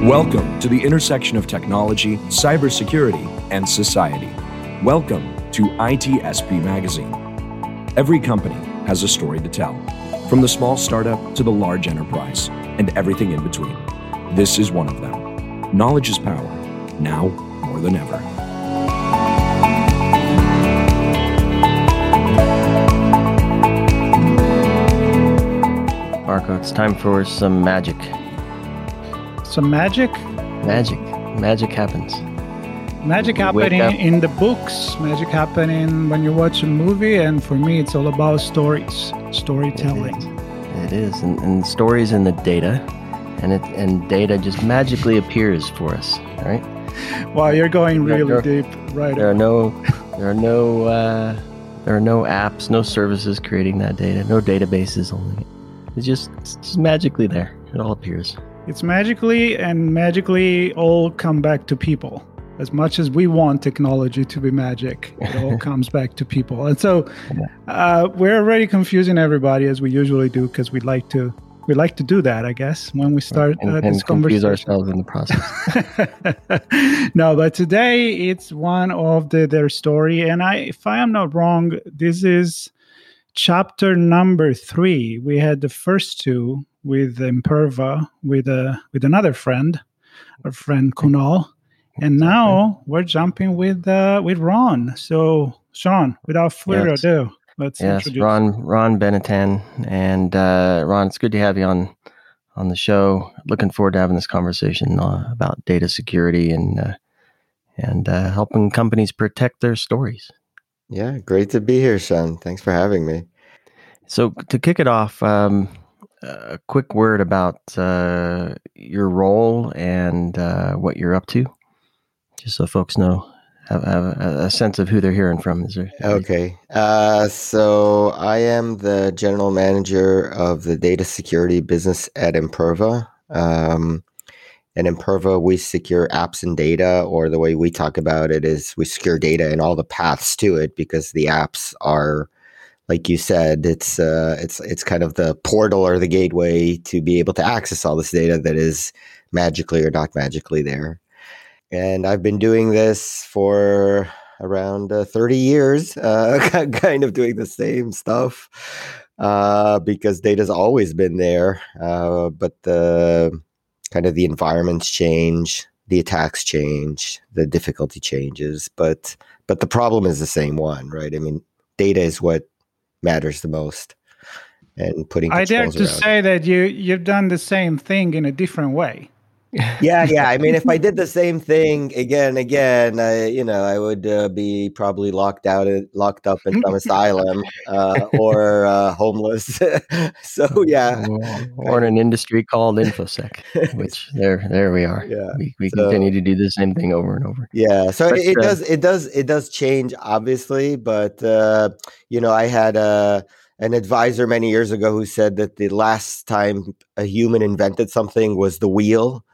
Welcome to the intersection of technology, cybersecurity, and society. Welcome to ITSP Magazine. Every company has a story to tell, from the small startup to the large enterprise, and everything in between. This is one of them. Knowledge is power, now more than ever. Marco, it's time for some magic. Some magic? Magic happens. Magic happening in the books, magic happening when you watch a movie, and for me it's all about storytelling. It is. And stories in the data, and data just magically appears for us, right? Wow, you're going really deep, right? There are no apps, no services creating that data, no databases holding it. It's just magically there. It all appears. It's magically all come back to people. As much as we want technology to be magic, it all comes back to people. And so we're already confusing everybody, as we usually do, because we like to do that, I guess, when we start this conversation. Confuse ourselves in the process. No, but today it's one of their story. And if I am not wrong, this is chapter number 3. We had the first 2 with Imperva, with another friend, our friend Kunal. And now we're jumping with Ron. So, Sean, without further ado, let's introduce Ron Benetton. And Ron, it's good to have you on the show. Looking forward to having this conversation about data security and helping companies protect their stories. Yeah, great to be here, Sean. Thanks for having me. So to kick it off, a quick word about your role and what you're up to, just so folks know, have a sense of who they're hearing from. Okay. So I am the general manager of the data security business at Imperva. And Imperva, we secure apps and data, or the way we talk about it is we secure data and all the paths to it, because the apps are, like you said, it's kind of the portal or the gateway to be able to access all this data that is magically or not magically there. And I've been doing this for around 30 years, kind of doing the same stuff, because data's always been there. But the environments change, the attacks change, the difficulty changes, but the problem is the same one, right? I mean, data is what matters the most, and putting controls I dare to around say that you've done the same thing in a different way. Yeah. I mean, if I did the same thing again, I would be probably locked up in some asylum or homeless. So yeah, or in an industry called InfoSec, which there we are. Yeah, we continue to do the same thing over and over. Yeah, so it does change, obviously, but I had an advisor many years ago who said that the last time a human invented something was the wheel.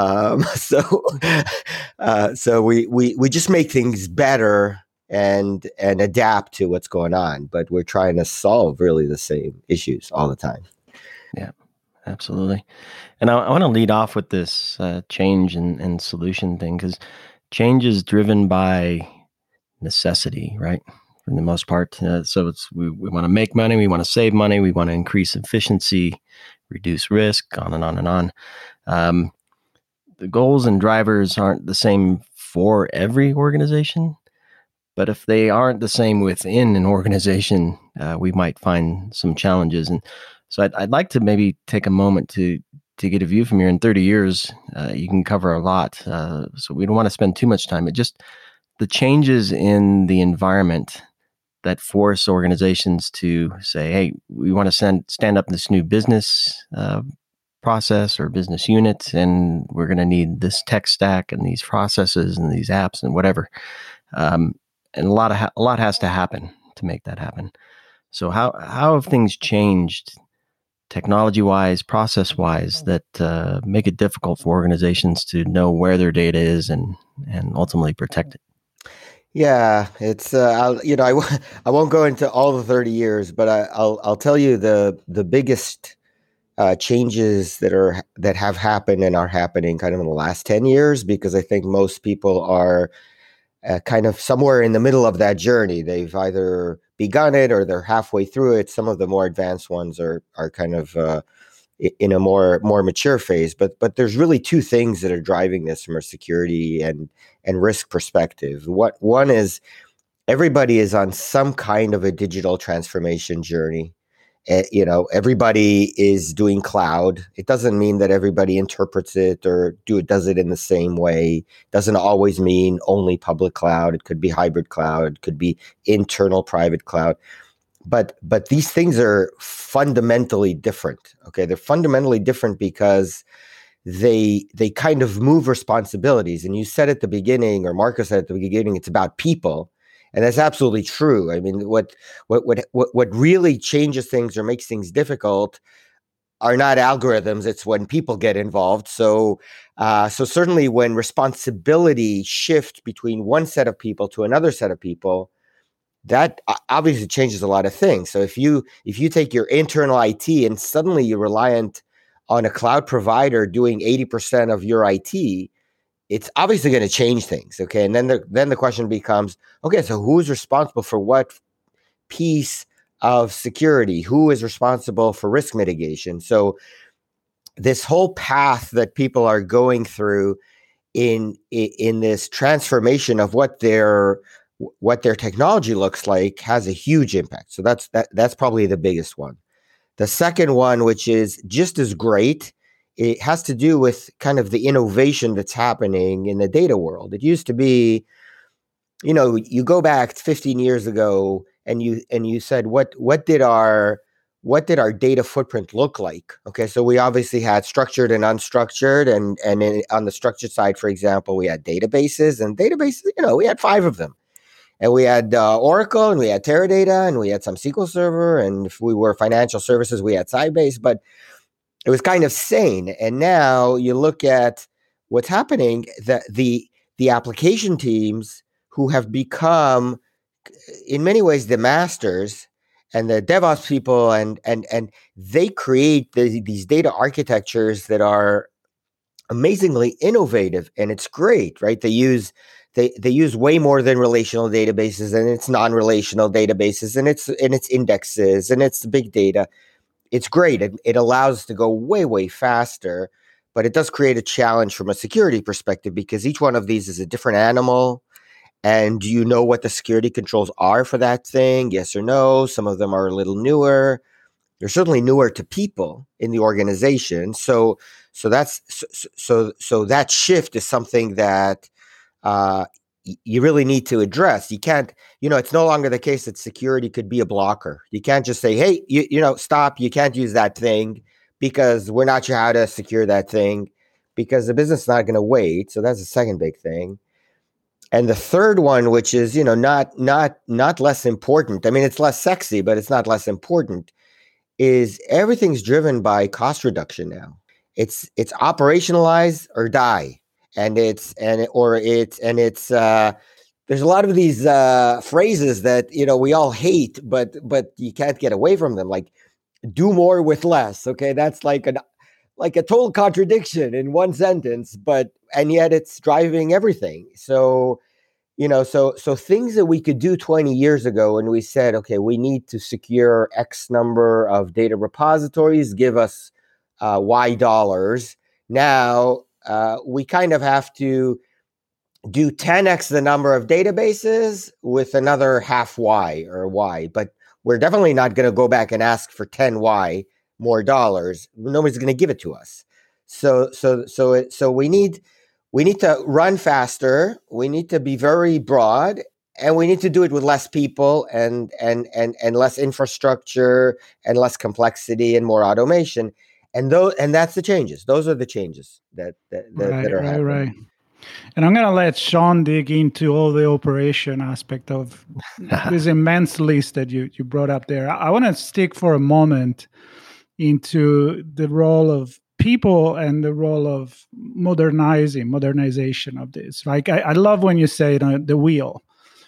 So we just make things better and adapt to what's going on, but we're trying to solve really the same issues all the time. Yeah, absolutely. And I want to lead off with this change and solution thing, because change is driven by necessity, right? For the most part. So we want to make money, we want to save money, we want to increase efficiency, reduce risk, on and on and on. The goals and drivers aren't the same for every organization, but if they aren't the same within an organization, we might find some challenges. And so I'd like to maybe take a moment to get a view from you. In 30 years, you can cover a lot. So we don't want to spend too much time. It just the changes in the environment that force organizations to say, hey, we want to stand up this new business process or business unit, and we're going to need this tech stack and these processes and these apps and whatever. And a lot has to happen to make that happen. So how have things changed technology-wise, process-wise, that make it difficult for organizations to know where their data is and ultimately protect it? Yeah, it's I won't go into all the 30 years, but I'll tell you the biggest changes that have happened and are happening kind of in the last 10 years, because I think most people are kind of somewhere in the middle of that journey. They've either begun it or they're halfway through it. Some of the more advanced ones are kind of in a more mature phase. But there's really two things that are driving this from a security and risk perspective. One is everybody is on some kind of a digital transformation journey. Everybody is doing cloud. It doesn't mean that everybody interprets it or does it in the same way. It doesn't always mean only public cloud. It could be hybrid cloud. It could be internal private cloud. But these things are fundamentally different. Okay, they're fundamentally different because they kind of move responsibilities. And you said at the beginning, or Marcus said at the beginning, it's about people. And that's absolutely true. I mean, what really changes things or makes things difficult are not algorithms. It's when people get involved. So certainly when responsibility shifts between one set of people to another set of people, that obviously changes a lot of things. So if you take your internal IT and suddenly you're reliant on a cloud provider doing 80% of your IT, it's obviously going to change things. Okay. And then the question becomes, okay, so who's responsible for what piece of security? Who is responsible for risk mitigation? So this whole path that people are going through in this transformation of what their technology looks like has a huge impact. So that's probably the biggest one. The second one, which is just as great, it has to do with kind of the innovation that's happening in the data world. It used to be, you go back 15 years ago and you said, what did our data footprint look like? Okay, so we obviously had structured and unstructured, and on the structured side, for example, we had databases, we had 5 of them. And we had Oracle, and we had Teradata, and we had some SQL Server, and if we were financial services, we had Sybase, but it was kind of sane. And now you look at what's happening, the application teams who have become, in many ways, the masters, and the DevOps people, and they create these data architectures that are amazingly innovative, and it's great, right? They use way more than relational databases, and it's non-relational databases, and it's indexes, and it's big data. It's great. It allows us to go way, way faster, but it does create a challenge from a security perspective, because each one of these is a different animal. And do you know what the security controls are for that thing? Yes or no? Some of them are a little newer. They're certainly newer to people in the organization. So that shift is something that you really need to address. You can't, it's no longer the case that security could be a blocker. You can't just say, hey, stop, you can't use that thing because we're not sure how to secure that thing, because the business is not going to wait. So that's the second big thing. And the third one, which is, not less important. I mean, it's less sexy, but it's not less important, is everything's driven by cost reduction now. It's operationalize or die. And there's a lot of these phrases that, we all hate, but you can't get away from them. Like, do more with less. Okay. That's like a total contradiction in one sentence, and yet it's driving everything. So, so things that we could do 20 years ago when we said, okay, we need to secure X number of data repositories, give us Y dollars. Now, we kind of have to do 10x the number of databases with another half Y or Y, but we're definitely not going to go back and ask for 10Y more dollars. Nobody's going to give it to us. So we need to run faster. We need to be very broad, and we need to do it with less people and less infrastructure and less complexity and more automation. And that's the changes. Those are the changes that are happening. Right. And I'm going to let Sean dig into all the operation aspect of this immense list that you brought up there. I want to stick for a moment into the role of people and the role of modernization of this. Like I love when you say the wheel.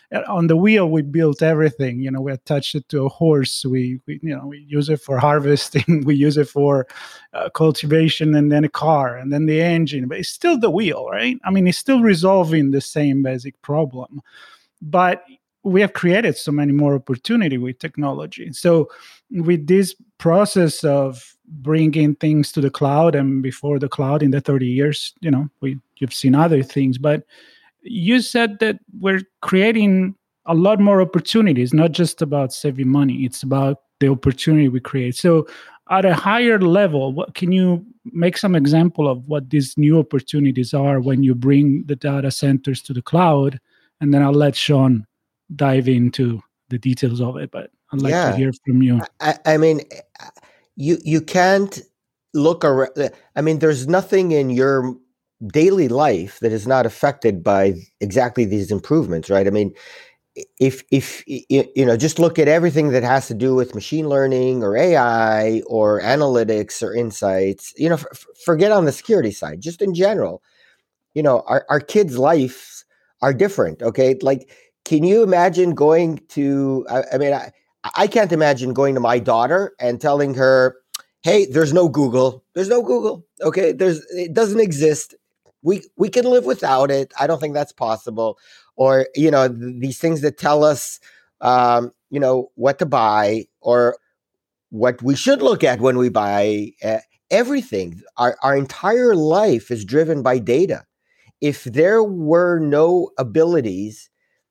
on the wheel we built everything. We attached it to a horse. We use it for harvesting. We use it for cultivation, and then a car, and then the engine. But it's still the wheel, right? I mean, it's still resolving the same basic problem. But we have created so many more opportunity with technology. So with this process of bringing things to the cloud, and before the cloud in the 30 years, you've seen other things, but you said that we're creating a lot more opportunities, not just about saving money. It's about the opportunity we create. So at a higher level, can you make some example of what these new opportunities are when you bring the data centers to the cloud? And then I'll let Sean dive into the details of it, but I'd like to hear from you. I mean, you can't look around. I mean, there's nothing in your daily life that is not affected by exactly these improvements, right? I mean, if just look at everything that has to do with machine learning or AI or analytics or insights, forget on the security side, just in general, our kids' lives are different. Okay. Like, can you imagine going to, I can't imagine going to my daughter and telling her, hey, there's no Google. Okay. It doesn't exist. We can live without it. I don't think that's possible. Or, these things that tell us, what to buy or what we should look at when we buy everything. Our entire life is driven by data. If there were no abilities,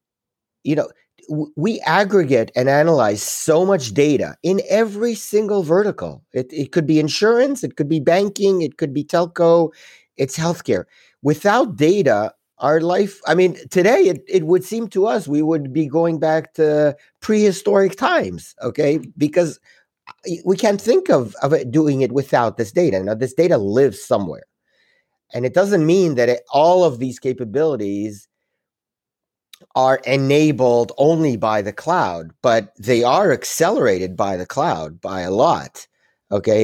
we aggregate and analyze so much data in every single vertical. It could be insurance, it could be banking, it could be telco, it's healthcare. Without data, our life, today it would seem to us we would be going back to prehistoric times, okay? Because we can't think of it doing it without this data. Now, this data lives somewhere. And it doesn't mean that all of these capabilities are enabled only by the cloud, but they are accelerated by the cloud by a lot. Okay,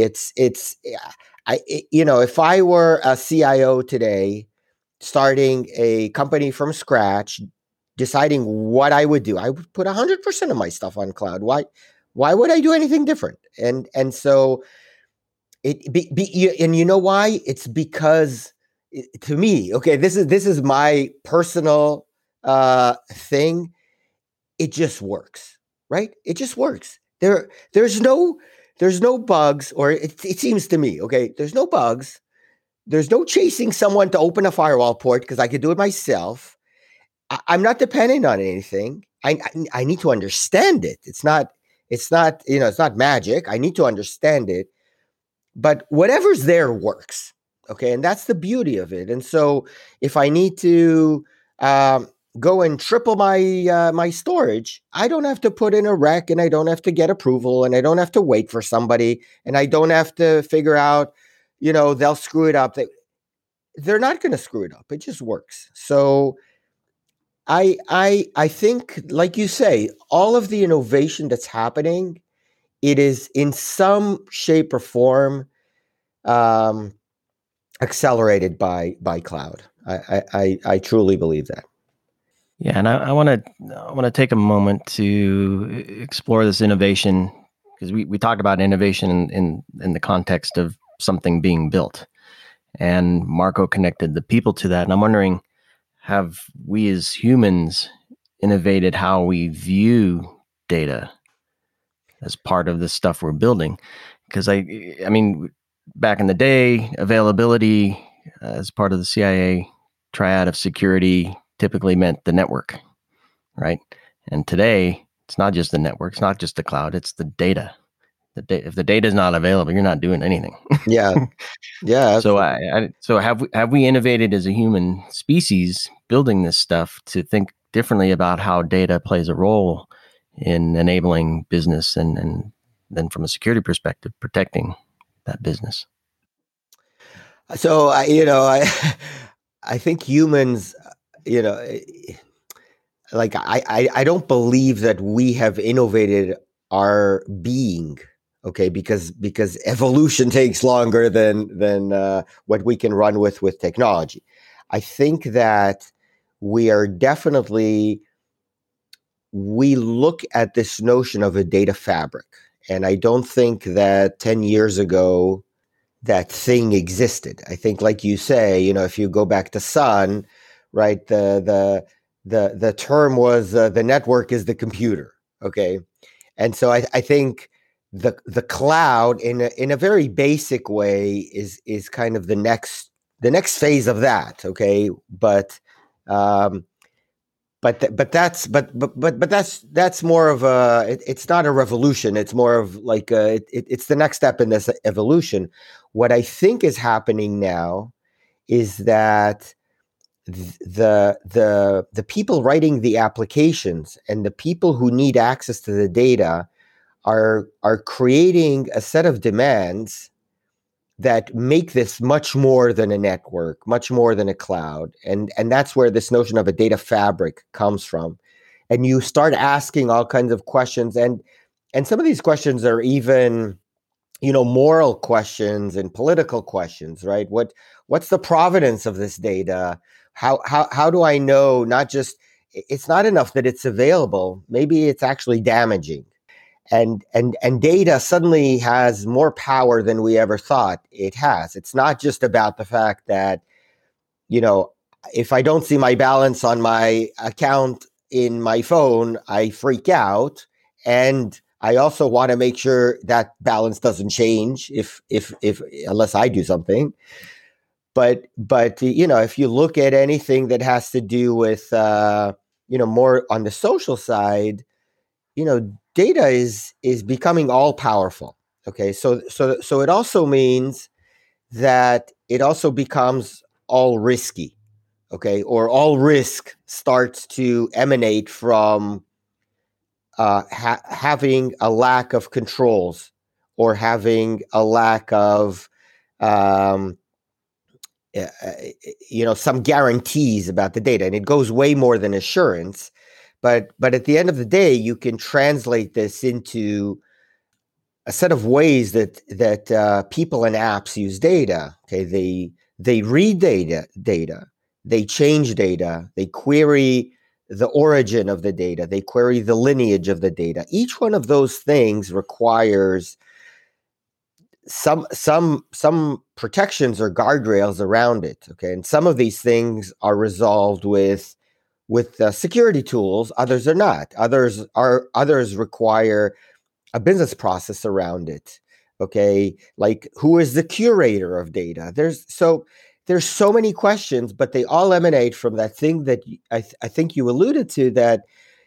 if I were a CIO today, starting a company from scratch, deciding what I would do, I would put 100% of my stuff on cloud. Why would I do anything different? And so and you know why? It's because to me, okay, this is my personal thing. It just works, right? It just works. There's no bugs, or it seems to me, okay, there's no bugs. There's no chasing someone to open a firewall port because I could do it myself. I'm not dependent on anything. I need to understand it. It's not magic. I need to understand it. But whatever's there works. Okay. And that's the beauty of it. And so if I need to go and triple my storage, I don't have to put in a rec, and I don't have to get approval, and I don't have to wait for somebody, and I don't have to figure out, they'll screw it up. They're not going to screw it up. It just works. So I think, like you say, all of the innovation that's happening, it is in some shape or form accelerated by cloud. I truly believe that. Yeah, and I want to take a moment to explore this innovation, because we talked about innovation in the context of something being built, and Marco connected the people to that. And I'm wondering, have we as humans innovated how we view data as part of the stuff we're building? Because I mean, back in the day, availability as part of the CIA triad of security typically meant the network, right? And today, it's not just the network, it's not just the cloud, it's the data. If the data is not available, you're not doing anything. Yeah. So have we innovated as a human species building this stuff to think differently about how data plays a role in enabling business and then from a security perspective, protecting that business? So I think humans, like I don't believe that we have innovated our being. Okay, because evolution takes longer than what we can run with technology. I think that we are definitely we look at this notion of a data fabric. And I don't think that 10 years ago that thing existed. I think, like you say, if you go back to Sun, right, the term was the network is the computer. Okay. And so I think the cloud in a very basic way is kind of the next phase of that. Okay. But that's more of it's not a revolution. It's more of like it's the next step in this evolution. What I think is happening now is that the people writing the applications and the people who need access to the data are creating a set of demands that make this much more than a network, much more than a cloud. And that's where this notion of a data fabric comes from. And you start asking all kinds of questions. And some of these questions are even, moral questions and political questions, right? What's the provenance of this data? How do I know, not just, it's not enough that it's available, maybe it's actually damaging. And data suddenly has more power than we ever thought it has. It's not just about the fact that, if I don't see my balance on my account in my phone, I freak out. And I also want to make sure that balance doesn't change if unless I do something. But if you look at anything that has to do with more on the social side, data is becoming all powerful. Okay, so it also means that it also becomes all risky. Okay, or all risk starts to emanate from having a lack of controls or having a lack of some guarantees about the data, and it goes way more than assurance. But at the end of the day, you can translate this into a set of ways that people and apps use data. Okay, they read data, they change data, they query the origin of the data, they query the lineage of the data. Each one of those things requires some protections or guardrails around it. Okay, and some of these things are resolved with security tools. Others are not. Others require a business process around it. Okay, like who is the curator of data? There's so many questions, but they all emanate from that thing that I think you alluded to, that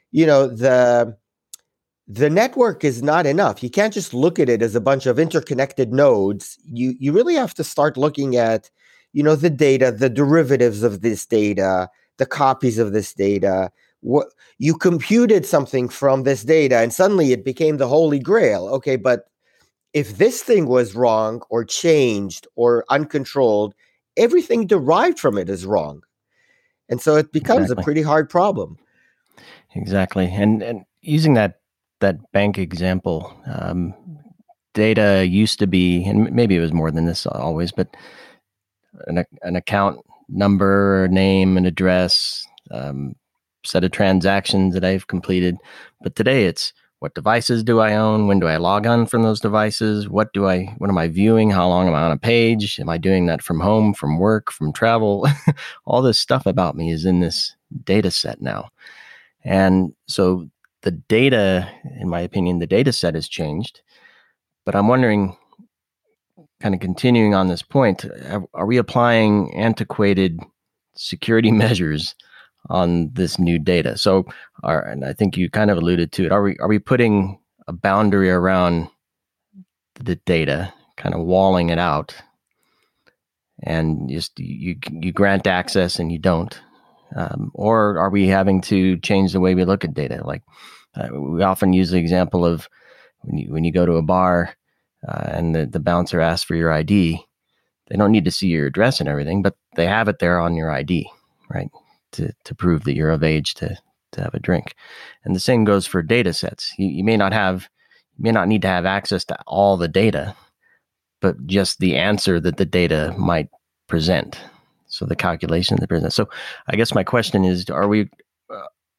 the network is not enough. You can't just look at it as a bunch of interconnected nodes. You really have to start looking at the data, the derivatives of this data, the copies of this data. What you computed something from this data, and suddenly it became the holy grail. Okay, but if this thing was wrong or changed or uncontrolled, everything derived from it is wrong. And so it becomes a pretty hard problem. Exactly. And using that bank example, data used to be, and maybe it was more than this always, but an account number, name, and address, set of transactions that I've completed. But today it's, what devices do I own? When do I log on from those devices? What am I viewing? How long am I on a page? Am I doing that from home, from work, from travel? All this stuff about me is in this data set now. And so the data, in my opinion, the data set has changed. But I'm wondering, kind of continuing on this point, are we applying antiquated security measures on this new data? So, and I think you kind of alluded to it. Are we putting a boundary around the data, kind of walling it out, and just you grant access and you don't? Or are we having to change the way we look at data? Like we often use the example of when you go to a bar and the bouncer asks for your ID. They don't need to see your address and everything, but they have it there on your ID, right? To prove that you're of age to have a drink. And the same goes for data sets. You may not need to have access to all the data, but just the answer that the data might present. So the calculation that presents. So I guess my question is, are we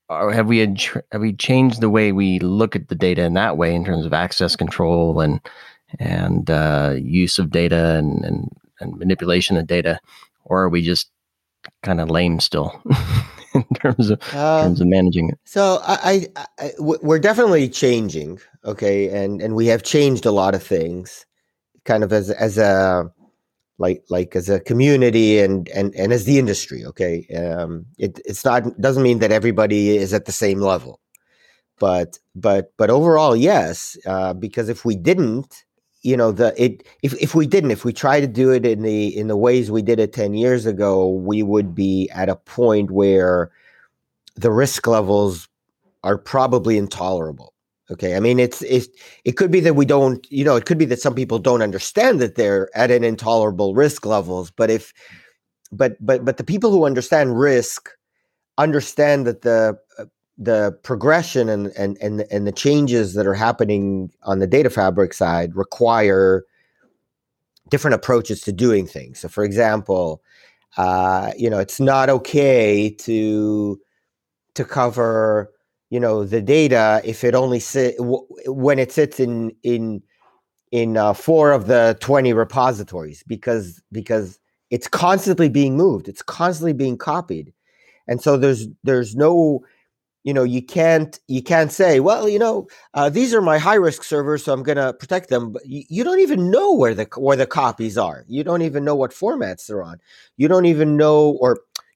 or have we changed the way we look at the data in that way in terms of access control and use of data and manipulation of data, or are we just kind of lame still in terms of managing it? So we're definitely changing, okay, and we have changed a lot of things, kind of as a like as a community and as the industry, okay. It's not, doesn't mean that everybody is at the same level, but overall, yes, because if we didn't, if we try to do it in the ways we did it 10 years ago, we would be at a point where the risk levels are probably intolerable. Okay. I mean, it could be that we don't, it could be that some people don't understand that they're at an intolerable risk levels, but but the people who understand risk understand that the progression and the changes that are happening on the data fabric side require different approaches to doing things. So for example, it's not okay to cover the data if it only when it sits in 4 of the 20 repositories, because it's constantly being moved, it's constantly being copied, and so there's no, you can't say, well, these are my high risk servers, so I'm going to protect them. But you don't even know where the copies are. You don't even know what formats they're on. You don't even know, or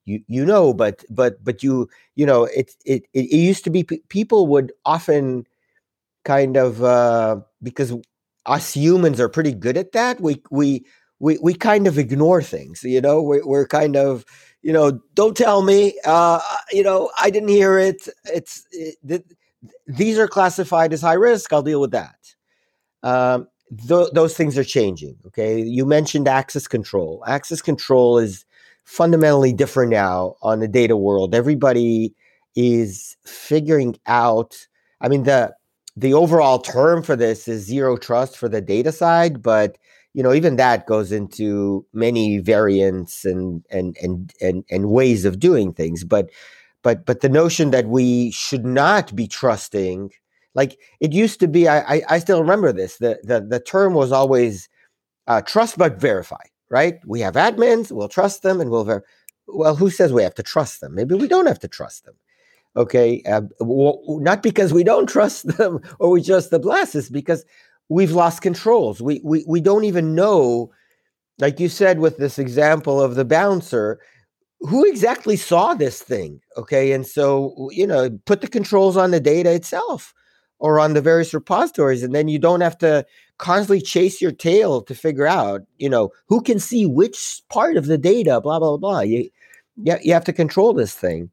but it used to be people would often kind of, because us humans are pretty good at that. We kind of ignore things. We're kind of, don't tell me. I didn't hear it. These are classified as high risk. I'll deal with that. Those things are changing. Okay, you mentioned access control. Access control is fundamentally different now on the data world. Everybody is figuring out. I mean, the overall term for this is zero trust for the data side, but even that goes into many variants and ways of doing things. But the notion that we should not be trusting, like it used to be, I still remember this. The term was always trust but verify. Right? We have admins, we'll trust them, and we'll verify. Well, who says we have to trust them? Maybe we don't have to trust them. Okay, not because we don't trust them or we trust the blast, it's because we've lost controls. We don't even know, like you said with this example of the bouncer, who exactly saw this thing. Okay, and so put the controls on the data itself or on the various repositories, and then you don't have to constantly chase your tail to figure out who can see which part of the data, blah blah blah. You have to control this thing.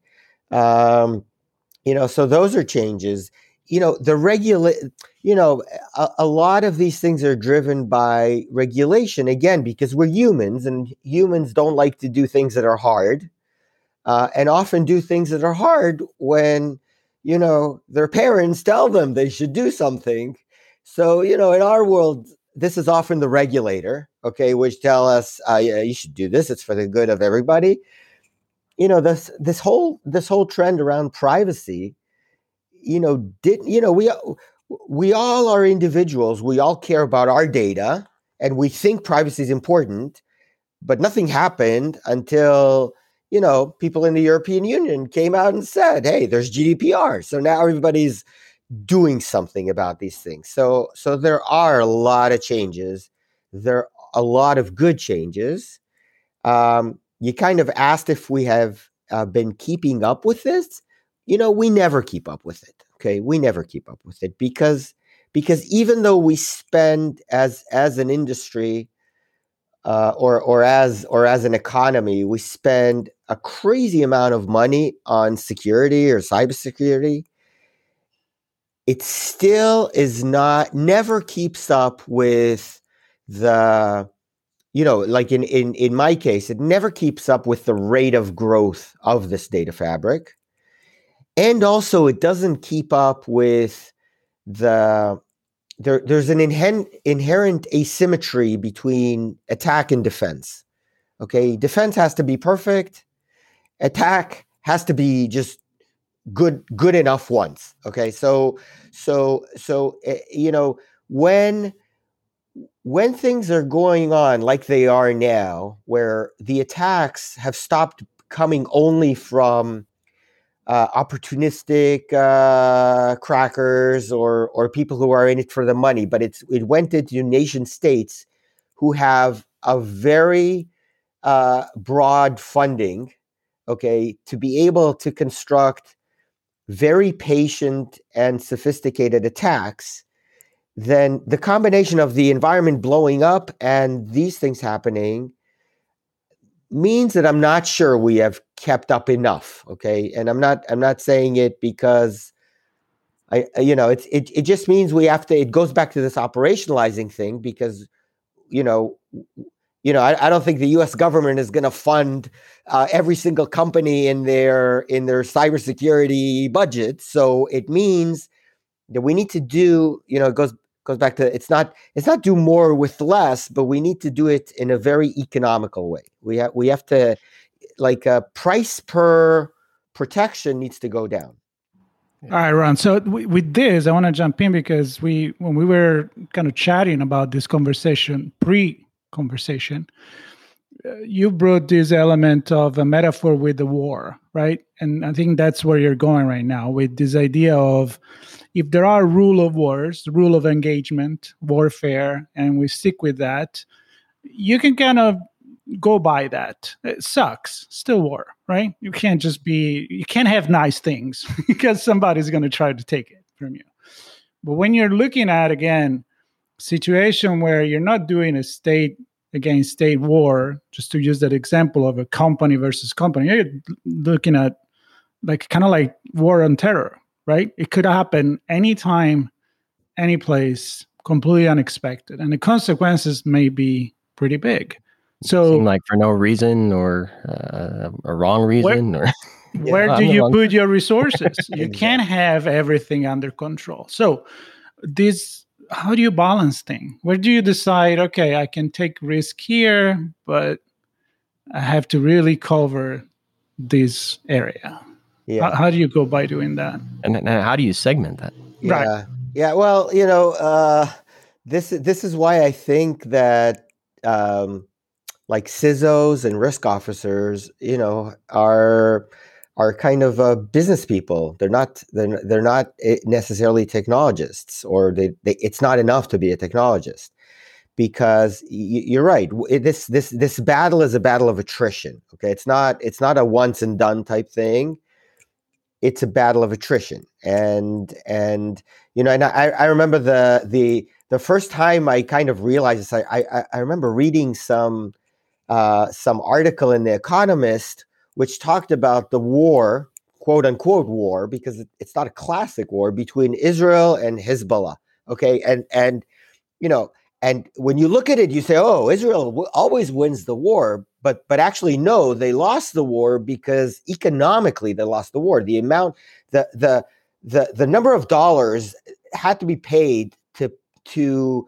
So those are changes. A lot of these things are driven by regulation, again, because we're humans, and humans don't like to do things that are hard, and often do things that are hard when their parents tell them they should do something. So in our world, this is often the regulator, okay, which tell us, yeah, you should do this, it's for the good of everybody. This whole trend around privacy, we all are individuals. We all care about our data, and we think privacy is important, but nothing happened until people in the European Union came out and said, hey, there's GDPR. So now everybody's doing something about these things. So there are a lot of changes. There are a lot of good changes. You kind of asked if we have been keeping up with this. We never keep up with it. Okay, we never keep up with it because even though we spend as an industry or as an economy, we spend a crazy amount of money on security or cybersecurity, it still never keeps up with the, like in my case, it never keeps up with the rate of growth of this data fabric. And also it doesn't keep up with there's an inherent asymmetry between attack and defense. Okay, defense has to be perfect. Attack has to be just good enough ones. Okay, so when things are going on like they are now, where the attacks have stopped coming only from opportunistic crackers or people who are in it for the money, but it went into nation states who have a very broad funding, okay, to be able to construct very patient and sophisticated attacks, then the combination of the environment blowing up and these things happening means that I'm not sure we have kept up enough. Okay, and I'm not saying it because it just means we have to. It goes back to this operationalizing thing because you know. I don't think the U.S. government is going to fund every single company in their cybersecurity budget. So it means that we need to do. It goes back to it's not do more with less, but we need to do it in a very economical way. We have to price per protection needs to go down. All right, Ron. So with this, I want to jump in because when we were kind of chatting about this conversation, pre-conversation, you brought this element of a metaphor with the war, right? And I think that's where you're going right now with this idea of if there are rule of wars, rule of engagement, warfare, and we stick with that, you can kind of go by that. It sucks. Still war, right? You can't have nice things because somebody's going to try to take it from you. But when you're looking at, again, situation where you're not doing a state against state war, just to use that example of a company versus company, you're looking at kind of like war on terror, right? It could happen anytime, any place, completely unexpected. And the consequences may be pretty big. So, like for no reason or a wrong reason, where do you put your resources? You can't have everything under control. So, how do you balance things? Where do you decide? Okay, I can take risk here, but I have to really cover this area. Yeah. How do you go by doing that? And how do you segment that? Yeah. Right. Yeah. Well, this is why I think that. Like CISOs and risk officers, are kind of business people. They're not necessarily technologists, or it's not enough to be a technologist, because you're right. This battle is a battle of attrition. Okay, it's not a once and done type thing. It's a battle of attrition, and I remember the first time I kind of realized this. I remember reading some article in The Economist, which talked about the war, quote unquote war, because it's not a classic war, between Israel and Hezbollah. Okay. And when you look at it, you say, oh, Israel always wins the war. But actually, no, they lost the war because economically they lost the war. The amount, the number of dollars had to be paid to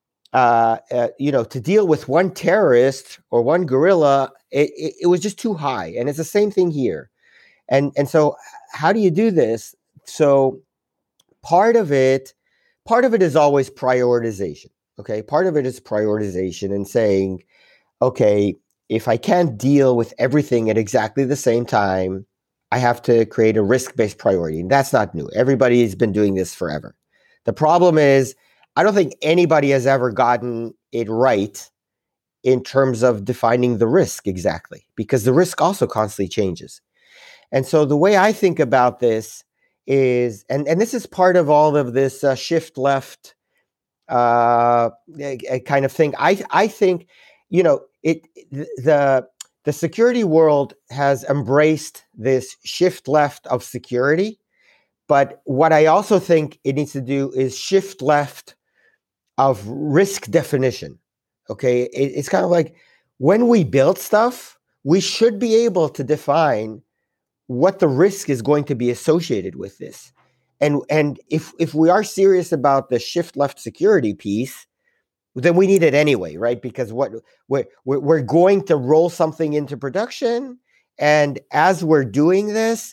deal with one terrorist or one guerrilla, it was just too high. And it's the same thing here. And so how do you do this? So part of it is always prioritization. Okay. Part of it is prioritization and saying, okay, if I can't deal with everything at exactly the same time, I have to create a risk-based priority. And that's not new. Everybody's been doing this forever. The problem is, I don't think anybody has ever gotten it right in terms of defining the risk exactly, because the risk also constantly changes. And so the way I think about this is, and this is part of all of this shift left kind of thing. I think, the security world has embraced this shift left of security. But what I also think it needs to do is shift left of risk definition. Okay. It's kind of like when we build stuff, we should be able to define what the risk is going to be associated with this. And if we are serious about the shift left security piece, then we need it anyway, right? Because we're going to roll something into production. And as we're doing this,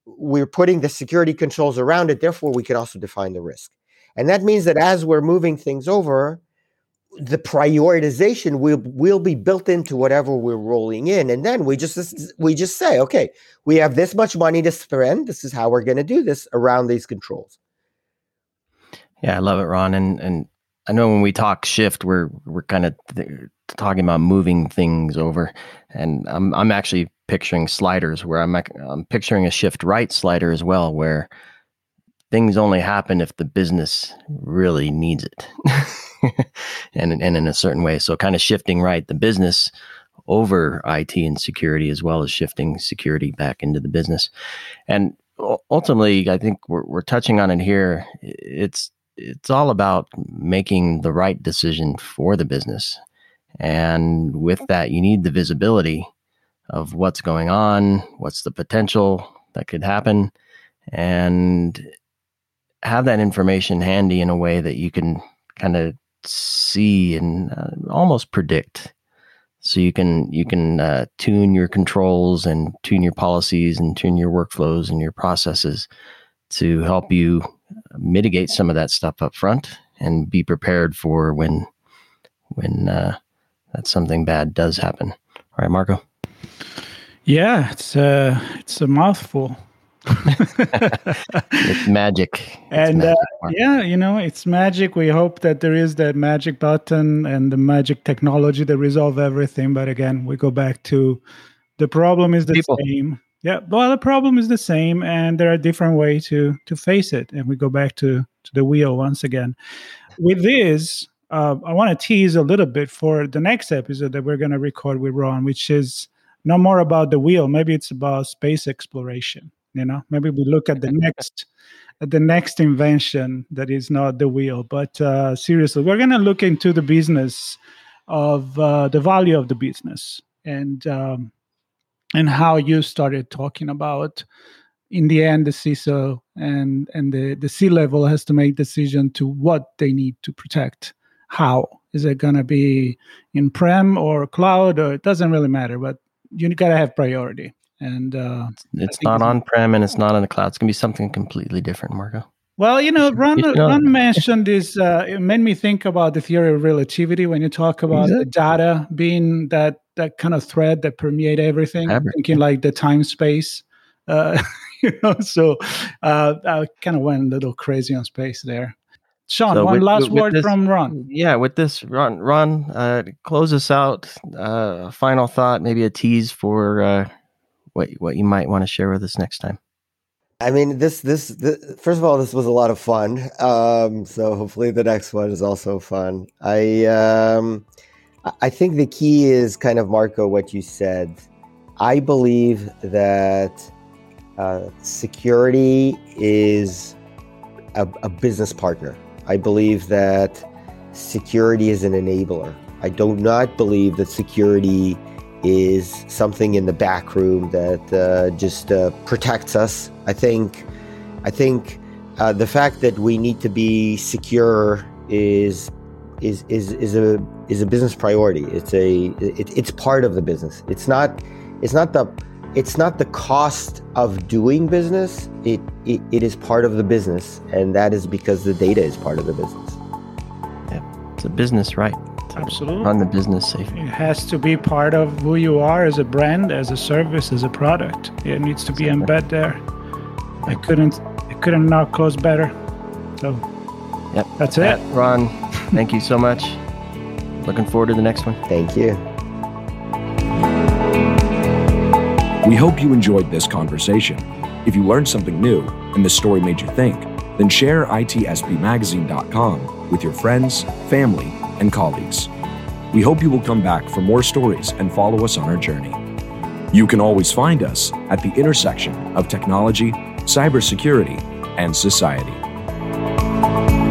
we're putting the security controls around it. Therefore, we can also define the risk. And that means that as we're moving things over, the prioritization will be built into whatever we're rolling in. And then we just say, okay, we have this much money to spend. This is how we're going to do this around these controls. Yeah, I love it, Ron. And I know when we talk shift, we're kind of talking about moving things over. And I'm actually picturing sliders where I'm picturing a shift right slider as well, where things only happen if the business really needs it. and in a certain way. So kind of shifting right the business over IT and security, as well as shifting security back into the business. And ultimately, I think we're touching on it here. It's all about making the right decision for the business. And with that, you need the visibility of what's going on, what's the potential that could happen, and have that information handy in a way that you can kind of see and almost predict. So you can tune your controls and tune your policies and tune your workflows and your processes to help you mitigate some of that stuff up front and be prepared for when that something bad does happen. All right, Marco. Yeah, it's a mouthful. It's magic. And it's magic. We hope that there is that magic button and the magic technology that resolve everything. But again, we go back to the problem is the same. Yeah, well, the problem is the same, and there are different ways to face it. And we go back to the wheel once again. With this, I want to tease a little bit for the next episode that we're going to record with Ron, which is no more about the wheel. Maybe it's about space exploration. Maybe we look at the next invention that is not the wheel. But seriously, we're going to look into the business of the value of the business and how you started talking about, in the end, the CISO and the C-level has to make decision to what they need to protect. How is it going to be in prem or cloud, or it doesn't really matter, but you got to have priority. And it's not on-prem and it's not in the cloud. It's going to be something completely different, Marco. Well, Ron mentioned this. It made me think about the theory of relativity when you talk about the data being that kind of thread that permeate everything. Thinking like the time space. So I kind of went a little crazy on space there. Sean, one last word from Ron. Yeah, with this, Ron, close us out. Final thought, maybe a tease for what you might want to share with us next time. I mean, this first of all, this was a lot of fun. So hopefully the next one is also fun. I think the key is kind of, Marco, what you said. I believe that security is a business partner. I believe that security is an enabler. I do not believe that security is something in the back room that just protects us. I think the fact that we need to be secure is a business priority. It's part of the business. It's not the cost of doing business. It is part of the business, and that is because the data is part of the business. Yeah, it's a business, right? Absolutely. Run the business safely. It has to be part of who you are as a brand, as a service, as a product. It needs to be embedded there. I couldn't not close better. So yep, that's it. Ron, thank you so much. Looking forward to the next one. Thank you. We hope you enjoyed this conversation. If you learned something new and the story made you think, then share itspmagazine.com with your friends, family, and colleagues. We hope you will come back for more stories and follow us on our journey. You can always find us at the intersection of technology, cybersecurity, and society.